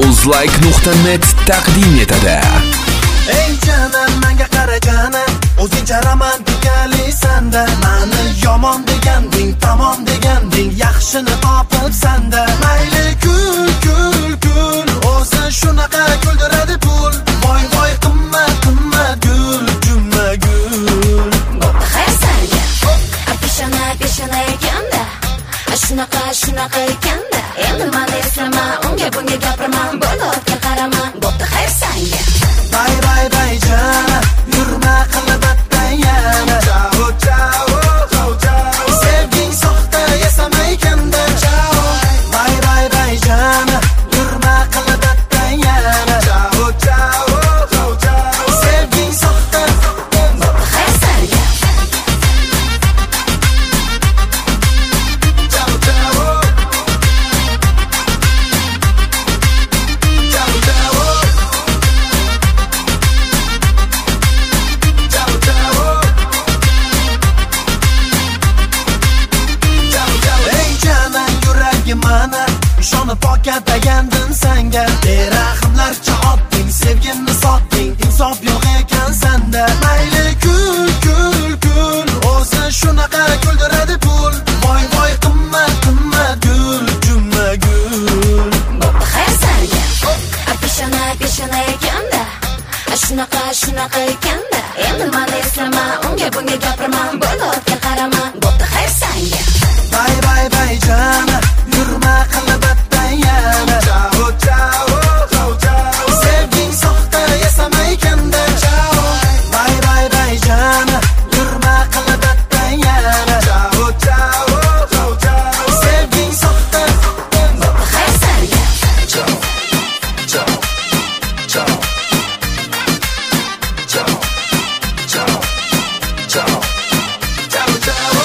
Uzlike.net taqdim etadi. Ey janan, menga qara janan, o'zingcha romantikalisan-da. Mani yomon deganding, tamom deganding, yaxshini topibsan-da. Mayli kul, kul, kul, o'zi shunaqa kuldiradi pul. Voy voy qimmat, qimmat gul, jumma gul. Bo'pti xayrsanga, peshona ekanda, shunaqa ekanda. Endi mani eslama, unga bunga gapirma, bo'ldi ortga qarama. Bo'pti xayrsanga. Bay bay bay jana, yurma qilbatda yana. Ciao ciao ciao ciao. Sevging soxta yasamaykan-da. Ciao. Bay bay bay jana, yurma qilbatda yana. Ciao ciao ciao ciao. Sevging soxta. Bo'pti xayrsanga. Ciao ciao. Ciao ciao. Mana ishonib pokatagandin sanga. Berahmlarcha otding, sevgimni sotding, insof yo'q ekan sanda. Mayli kul, kul, kul, o'zi shunaqa kuldiradi pul. Voy voy qimmat, qimmat gul, jumma gul. Bo'pti xayrsanga. Peshona ekanda, shunaqa ekanda. Endi mani eslama, unga bunga gapirma, bo'ldi ortga qarama. Bo'pti xayrsanga. Bay bay bay jana, yurma qilbatda yana. Ciao ciao ciao ciao. Sevging soxta yasamaykan-da. Ciao. Bay bay bay jana, yurma qilbatda yana. Ciao ciao ciao ciao. Sevging soxta. Bo'pti xayrsanga. Ciao ciao ciao. Ciao ciao ciao. Ciao ciao.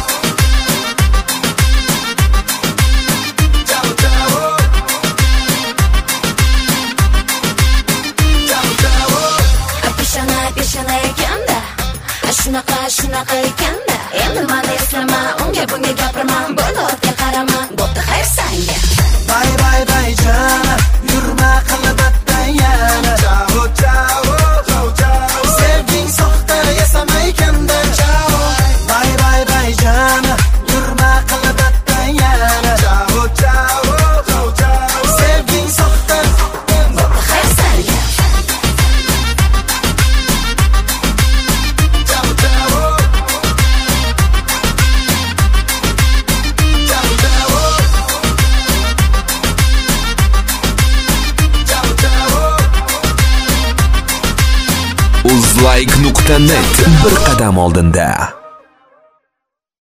Peshona ekanda, shunaqa ekanda. Endi mani eslama, unga bunga gapirma, bo'ldi ortga qarama. Bo'pti xayrsanga. Bay bay bay jana, yurma qilbatda yana. Ciao ciao ciao ciao. Sevging soxta yasamaykan-da. Ciao. Bay bay bay jana, yurma qilbatda yana. Ciao ciao ciao ciao. Sevging soxta. Bo'pti xayrsanga. Ciao ciao. Ciao ciao. Ciao ciao. Uzlike.net bir qadam oldinda.